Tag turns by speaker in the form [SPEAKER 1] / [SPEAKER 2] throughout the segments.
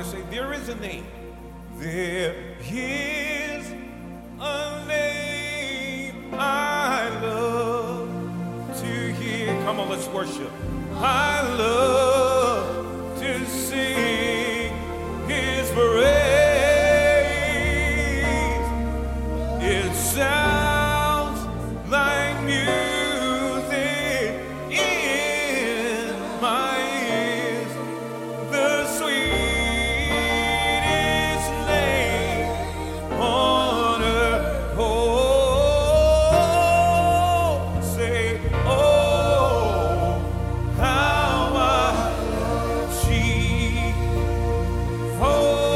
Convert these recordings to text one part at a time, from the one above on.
[SPEAKER 1] and say, there is a name. There is a name I love to hear. Come on, let's worship. I love to sing his praise. It sounds like music in my ears. The sweetest name on earth. Oh, say, oh, how I love Jesus. Oh,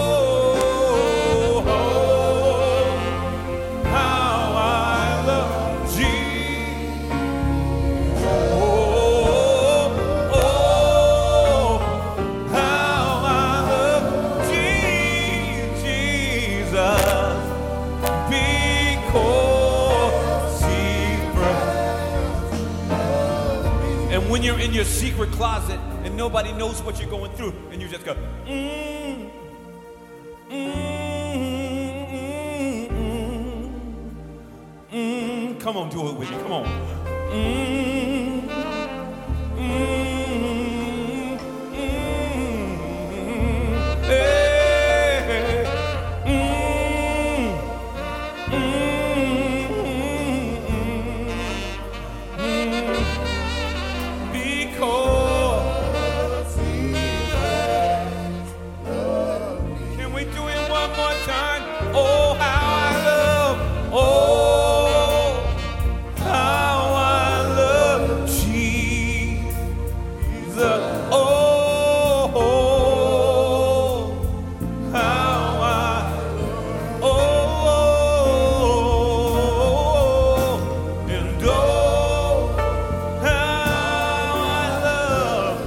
[SPEAKER 1] how I love Jesus. Oh, how I love Jesus, because He first. And when you're in your secret closet and nobody knows what you're going through, and you just go, mm, mm, mm, mm. Come on, do it with me. Come on. Mm, mm, mm, hey, mm, because can we do it one more time? Oh, how I love, oh, how I love Jesus. Oh, how I, oh, and oh, how I love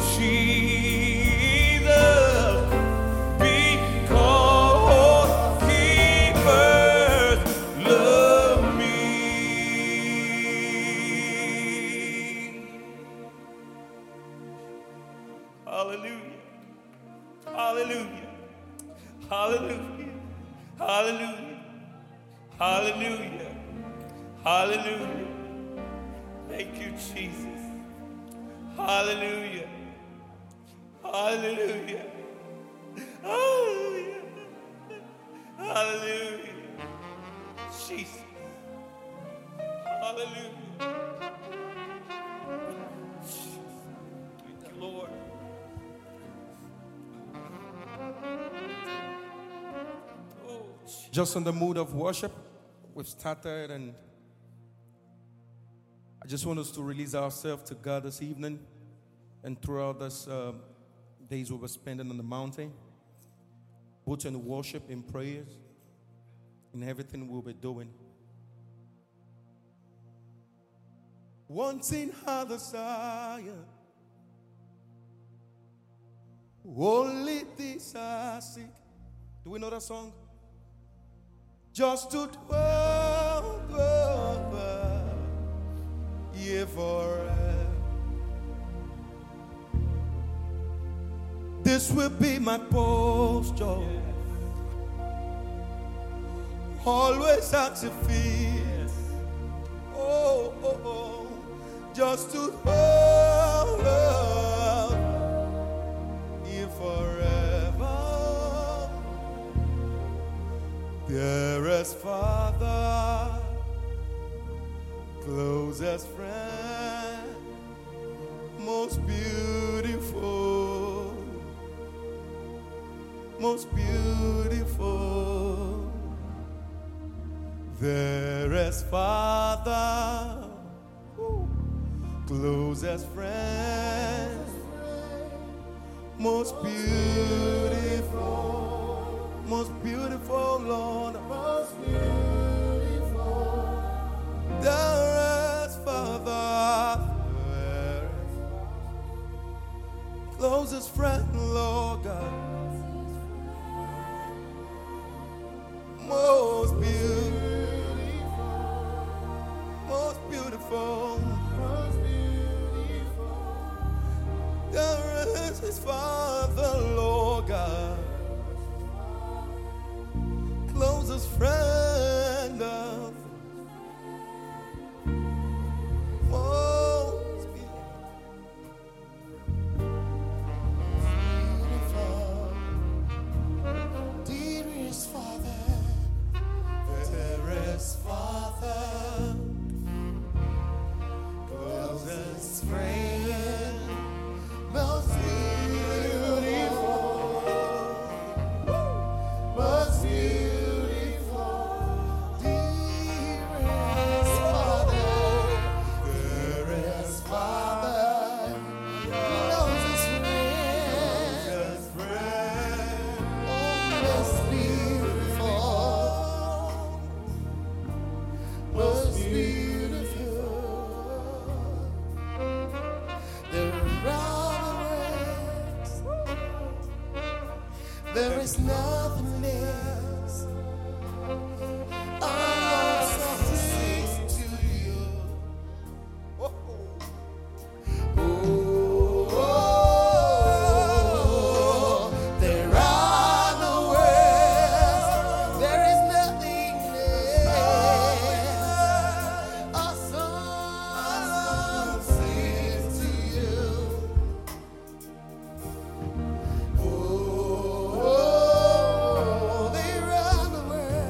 [SPEAKER 1] Jesus, because He first loved me. Hallelujah. Hallelujah. Hallelujah. Hallelujah. Hallelujah. Hallelujah. Thank you, Jesus. Hallelujah. Hallelujah. Hallelujah. Hallelujah. Jesus. Hallelujah. Thank you, Lord. Oh,
[SPEAKER 2] Just in the mood of worship, we've started, and I just want us to release ourselves to God this evening and throughout this days we were spending on the mountain, both in worship, in prayers, in everything we'll be doing. One thing I desire, only this I seek. Do we know that song? Just to dwell, yeah, forever. This will be my posture. Always at your feet. Oh, oh, oh. Just to dwell, yeah, forever. Dearest Father, closest friend, most beautiful, most beautiful. Dearest Father, closest friend, most beautiful, Lord, most beautiful. Dearest Father, closest friend, Lord God, most beautiful, dearest Father, Lord God.
[SPEAKER 3] is nothing less. Our song sings to you. Oh, there are no words. There is nothing less. Our song sings to you. There are no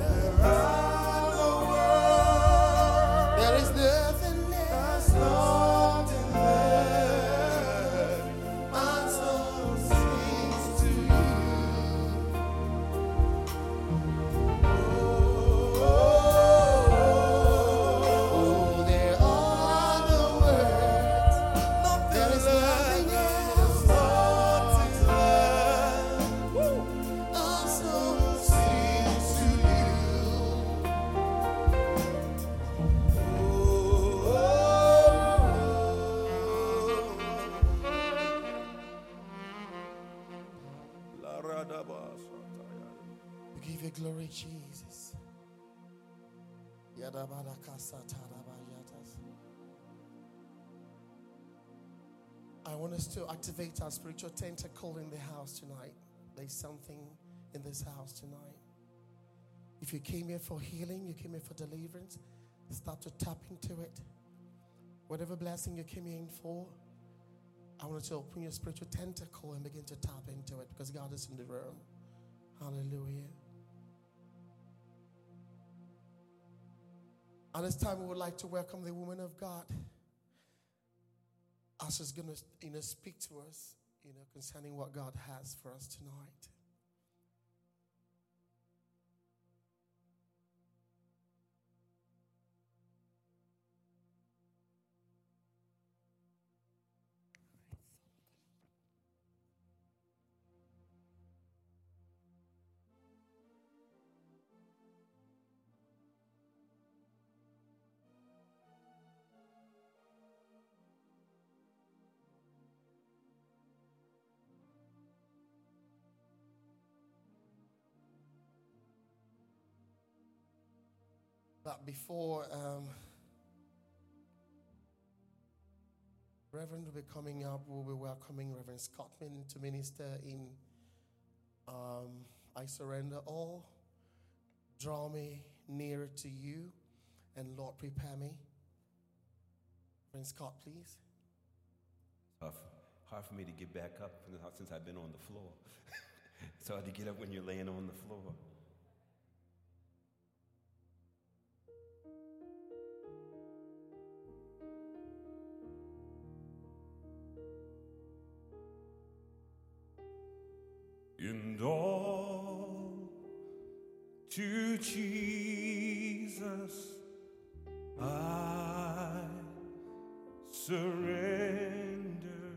[SPEAKER 3] words. There is nothing less. Our song sings to you. There are no words. There is nothing else. Our song sings to you. We give you glory, Jesus. I want us to activate our spiritual tentacle in the house tonight. There's something in this house tonight. If you came here for healing, you came here for deliverance, start to tap into it. Whatever blessing you came in for, I want you to open your spiritual tentacle and begin to tap into it because God is in the room. Hallelujah. At this time, we would like to welcome the woman of God. As she's going to, speak to us, concerning what God has for us tonight. But before Reverend will be coming up, we'll be welcoming Reverend Scottman to minister in I Surrender All. Draw me nearer to you, and Lord, prepare me. Reverend Scott, please.
[SPEAKER 4] Hard for me to get back up since I've been on the floor. It's hard to get up when you're laying on the floor.
[SPEAKER 1] And all to Jesus I surrender.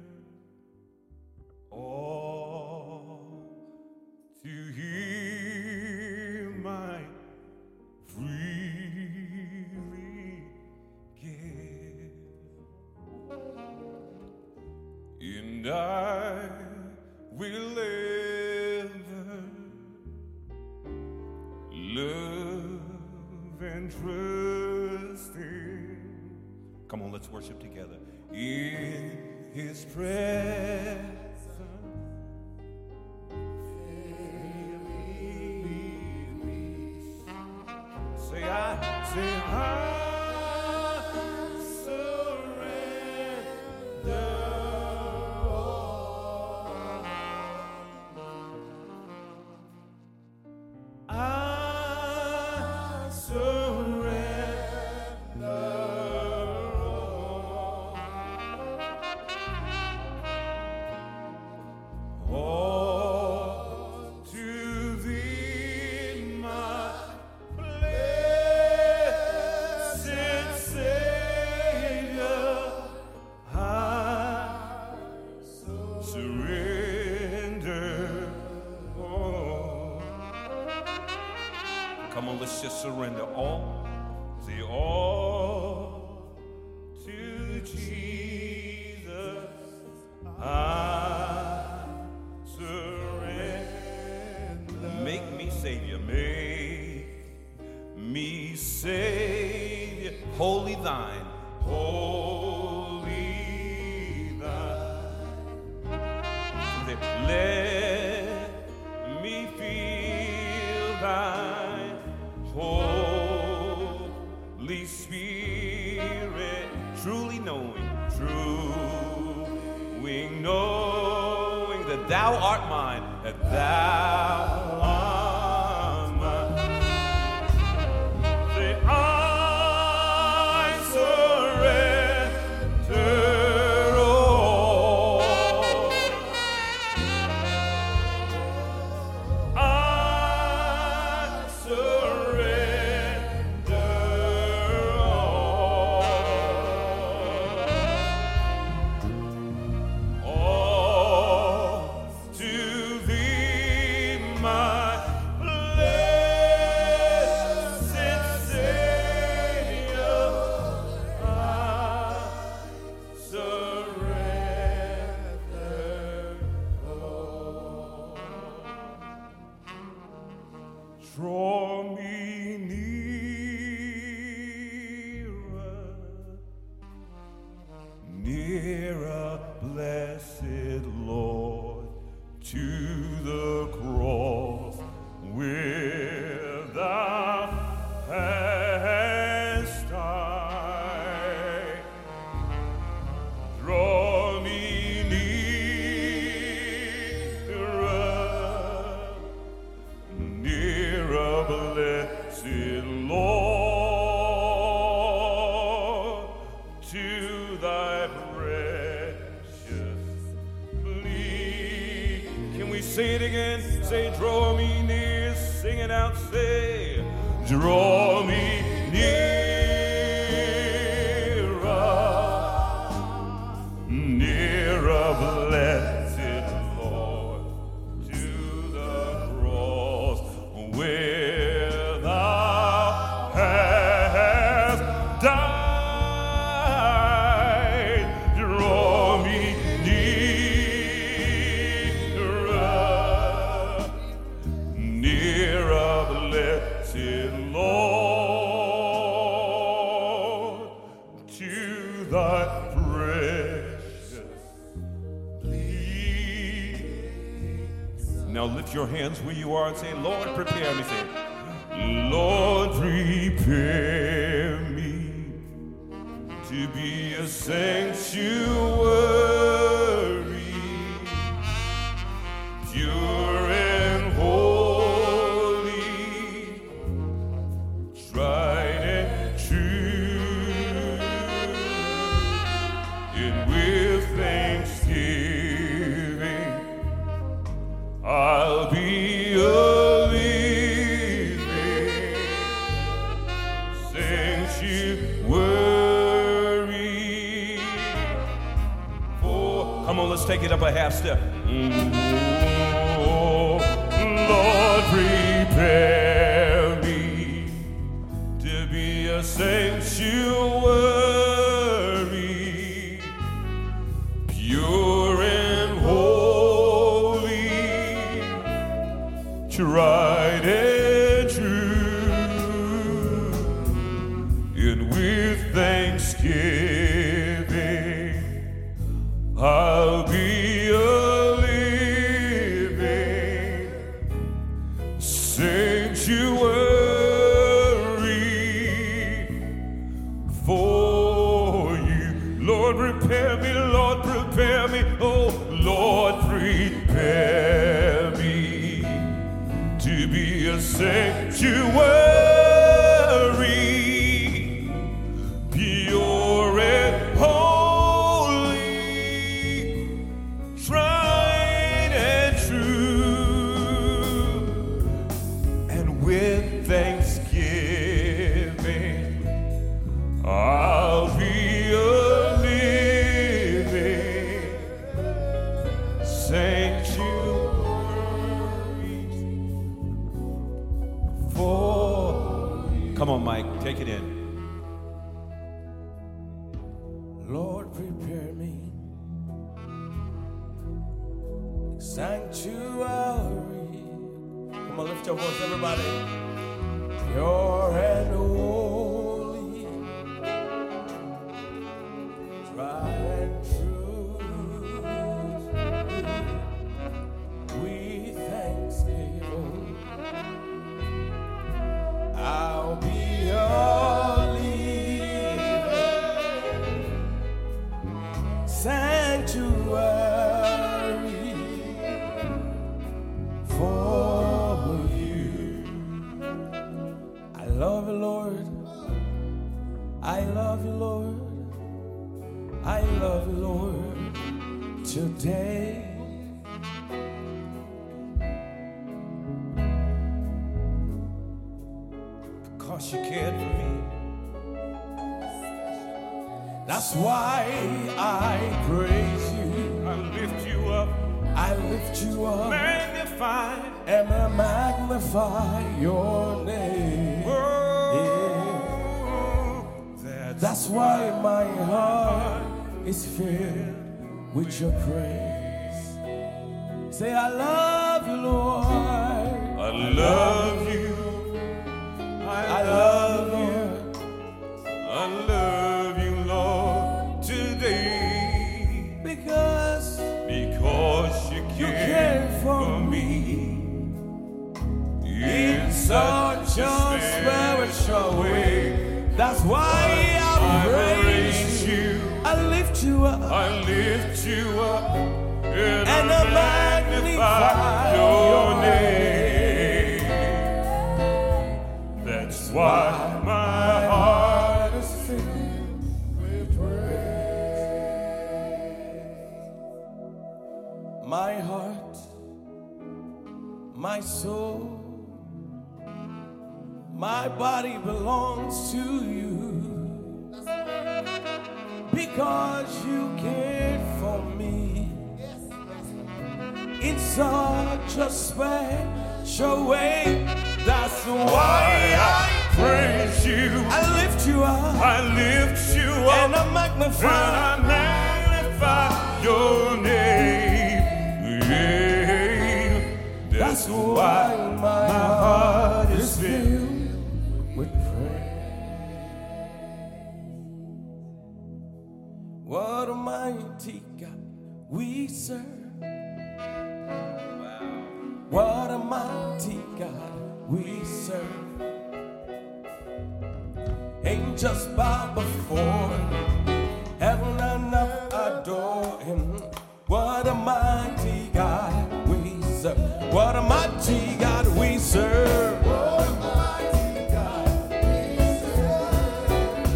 [SPEAKER 1] All to Him I freely give. And I will love and trust Him.
[SPEAKER 4] Come on, let's worship together.
[SPEAKER 1] In His presence. Say I surrender all. I surrender all to Thee, my blessed Savior. I surrender all.
[SPEAKER 4] Come on, let's just surrender all.
[SPEAKER 1] Say all to Jesus I surrender.
[SPEAKER 4] Savior. Make me Savior. Holy thine. Holy thine. Let me feel thine Holy Spirit. Truly knowing that thou art mine, that thou art mine. Say, I surrender all. I surrender all to thee, my blessed Savior. I surrender all. Draw me nearer, blessed Lord, to the cross where thou hast died. Draw me nearer, blessed Lord, to thy precious bleed. Can we say it again? Say, draw me near. Sing it out. Say, draw me nearer, blessed Lord, to the cross where thou hast died. Draw me nearer, blessed Lord, to thy precious bleed. Now lift your hands where you are and say, Lord, prepare me. Say, Lord, prepare me to be a sanctuary, pure and holy, tried and true, and with thanksgiving I'll be a living sanctuary. Come on, let's take it up a half step. Oh, Lord, prepare me to be a sanctuary, pure and holy, tried and true, and with thanksgiving I'll be a living sanctuary for you. Lord, prepare me, Lord, prepare me. Oh, Lord, prepare me to be a sanctuary, pure and holy, tried and true, and with thanksgiving I'll be a living sanctuary for you. Come on, Mike, take it in.
[SPEAKER 1] Lord, prepare me sanctuary. Come on, lift your voice
[SPEAKER 3] everybody. Pure and holy, tried and true. With thanksgiving, I'll be your living sanctuary for you. I love you, Lord. I love you, Lord. I love you, Lord, today.
[SPEAKER 4] Because you cared for me.
[SPEAKER 3] That's why I praise you.
[SPEAKER 4] I lift you up.
[SPEAKER 3] I lift you up
[SPEAKER 4] Magnify.
[SPEAKER 3] and I magnify your name. That's why my heart is filled with your praise. Say, I love you, Lord.
[SPEAKER 4] I love you.
[SPEAKER 3] I love you.
[SPEAKER 4] I love you, Lord, today.
[SPEAKER 3] Because
[SPEAKER 4] you
[SPEAKER 3] care
[SPEAKER 4] care
[SPEAKER 3] for
[SPEAKER 4] for me. In
[SPEAKER 3] such a spiritual way. That's why I praise you. I lift you up.
[SPEAKER 4] I lift you up and
[SPEAKER 3] And
[SPEAKER 4] I
[SPEAKER 3] I
[SPEAKER 4] magnify your name. That's why my heart
[SPEAKER 3] is filled with praise. My heart, my soul, my body belongs to you. Because you cared for me in such a special way. That's why I
[SPEAKER 4] praise you.
[SPEAKER 3] I lift you up
[SPEAKER 4] I lift you up
[SPEAKER 3] and I
[SPEAKER 4] and
[SPEAKER 3] magnify.
[SPEAKER 4] I magnify your name. Yeah.
[SPEAKER 3] That's why my heart is filled with praise. What a mighty God we serve. What a mighty God we serve. Angels bow before him. Heaven and earth adore him. What a mighty God we serve. What a mighty God we serve. What a mighty God we serve.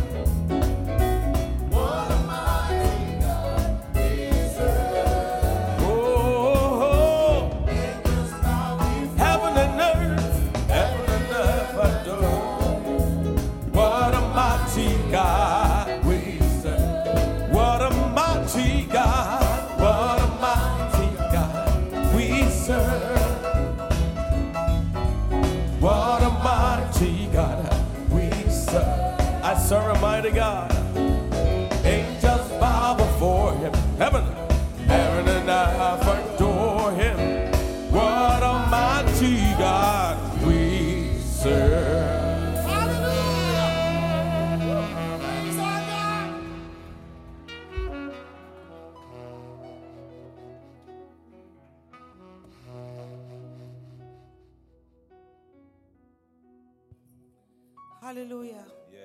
[SPEAKER 3] What a mighty God we serve. Oh, angels bow before heaven and earth adore. What a mighty God we serve. What a mighty God. What a mighty God we serve. What a mighty God we serve. I serve a mighty God. Angels bow before him. Heaven and earth adore him. What a mighty God we serve.
[SPEAKER 5] Hallelujah.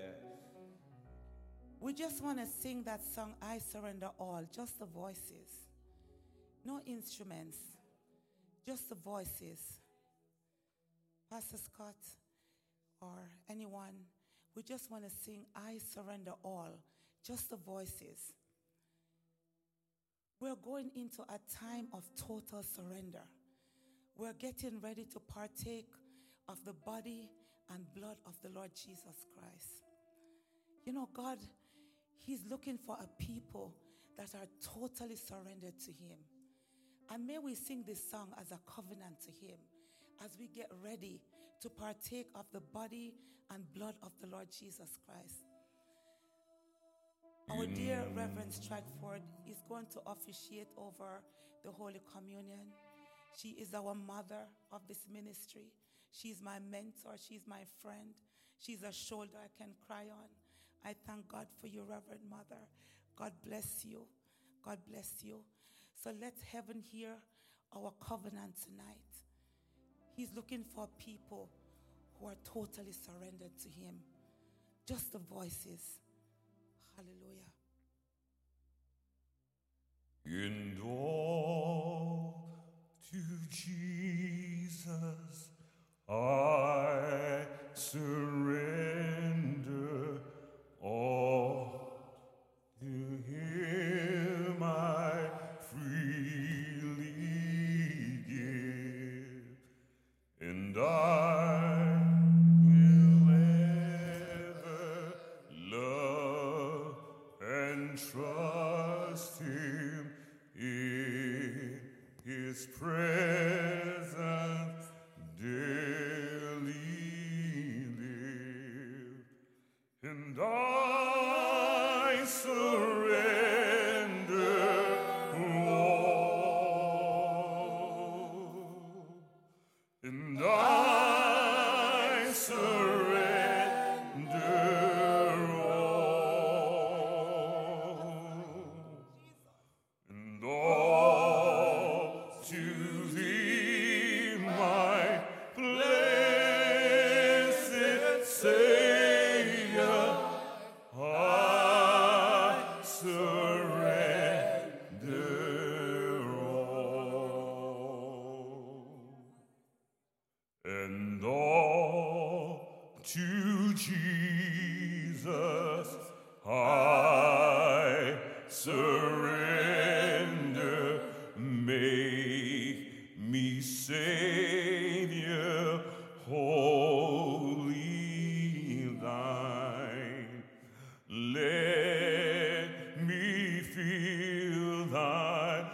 [SPEAKER 5] We just want to sing that song, I Surrender All, just the voices. No instruments, just the voices. Pastor Scott or anyone, we just want to sing, I Surrender All, just the voices. We're going into a time of total surrender. We're getting ready to partake of the body and blood of the Lord Jesus Christ. You know, God, He's looking for a people that are totally surrendered to Him. And may we sing this song as a covenant to Him as we get ready to partake of the body and blood of the Lord Jesus Christ. Our dear Reverend Stratford is going to officiate over the Holy Communion. She is our mother of this ministry. She's my mentor. She's my friend. She's a shoulder I can cry on. I thank God for you, Reverend Mother. God bless you. God bless you. So let heaven hear our covenant tonight. He's looking for people who are totally surrendered to him. Just the voices. Hallelujah.
[SPEAKER 4] And all to Jesus I surrender, all to him I freely give, and I will ever love and trust him in his presence daily live, and I surrender all, and I surrender all, and all to thee, my blessed Savior, I surrender all, and all to Jesus I surrender. Make me Savior, wholly thine. Let me feel thy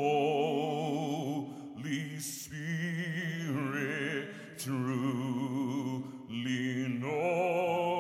[SPEAKER 4] Holy Spirit truly know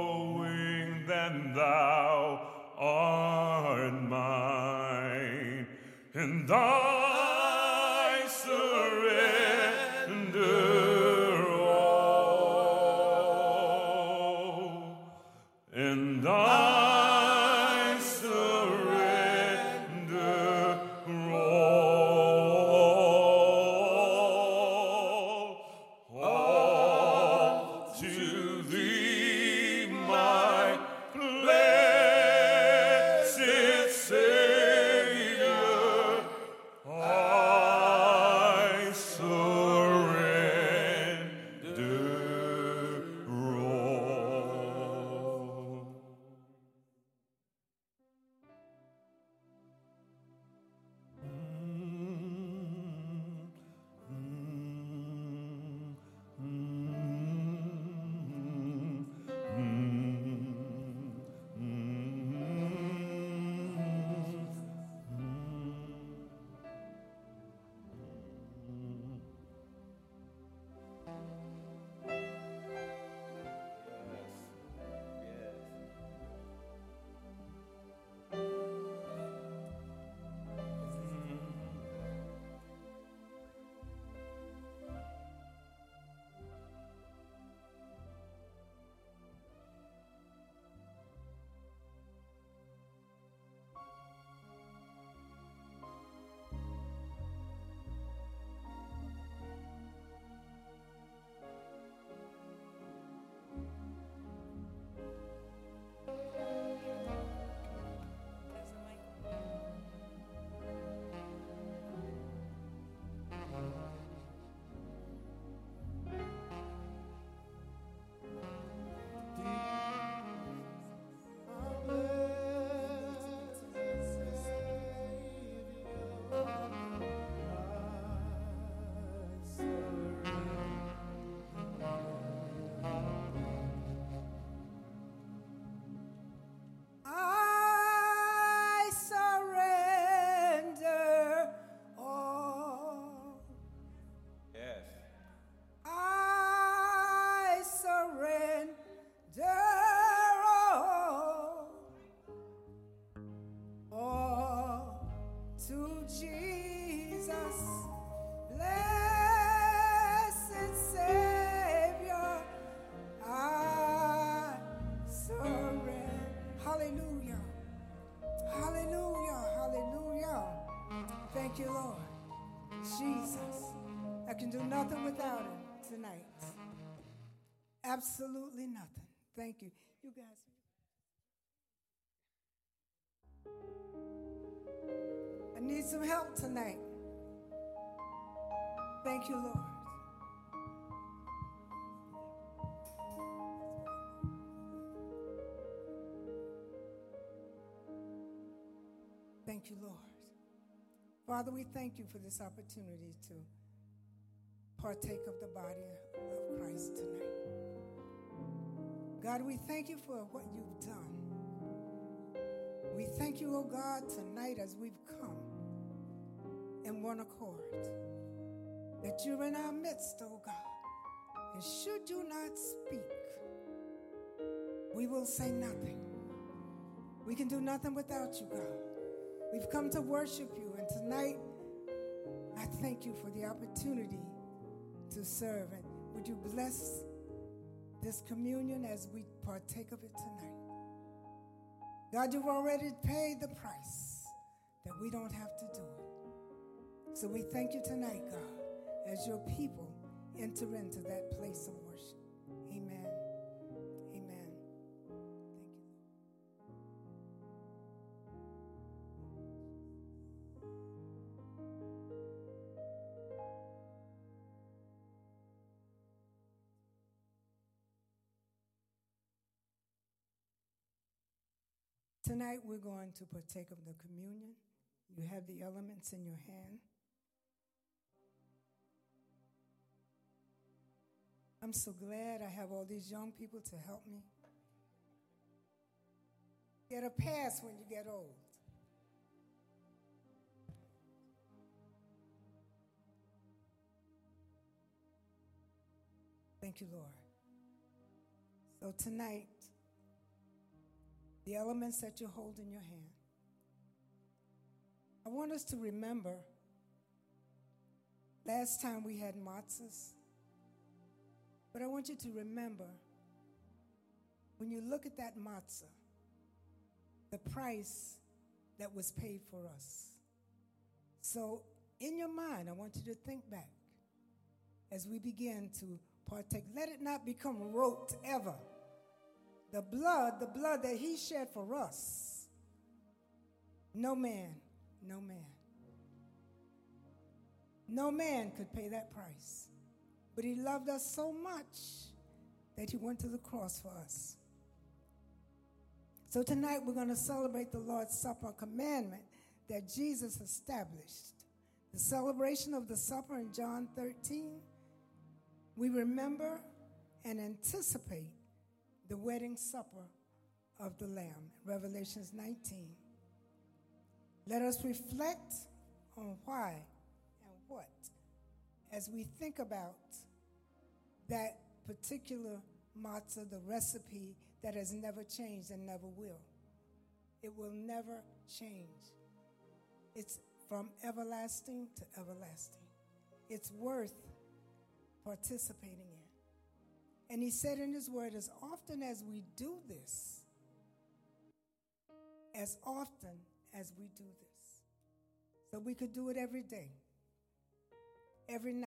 [SPEAKER 6] Absolutely nothing. Thank you. You guys. I need some help tonight. Thank you, Lord. Thank you, Lord. Father, we thank you for this opportunity to partake of the body of Christ tonight. God, we thank you for what you've done. We thank you, oh God, tonight as we've come in one accord, that you're in our midst, oh God. And should you not speak, we will say nothing. We can do nothing without you, God. We've come to worship you, and tonight I thank you for the opportunity to serve. And would you bless this communion as we partake of it tonight? God, you've already paid the price that we don't have to do it. So we thank you tonight, God, as your people enter into that place of worship. Amen. Amen. Thank you. Tonight we're going to partake of the communion. You have the elements in your hand. I'm so glad I have all these young people to help me. Get a pass when you get old. Thank you, Lord. So tonight, the elements that you hold in your hand, I want us to remember last time we had matzahs, but I want you to remember when you look at that matzah, the price that was paid for us. So in your mind, I want you to think back as we begin to partake. Let it not become rote ever. The blood that he shed for us, no man could pay that price. But he loved us so much that he went to the cross for us. So tonight we're going to celebrate the Lord's Supper, commandment that Jesus established. The celebration of the supper in John 13, we remember and anticipate the wedding supper of the Lamb, Revelations 19. Let us reflect on why and what as we think about that particular matzah, the recipe that has never changed and never will. It will never change. It's from everlasting to everlasting. It's worth participating in. And he said in his word, as often as we do this, so we could do it every day, every night.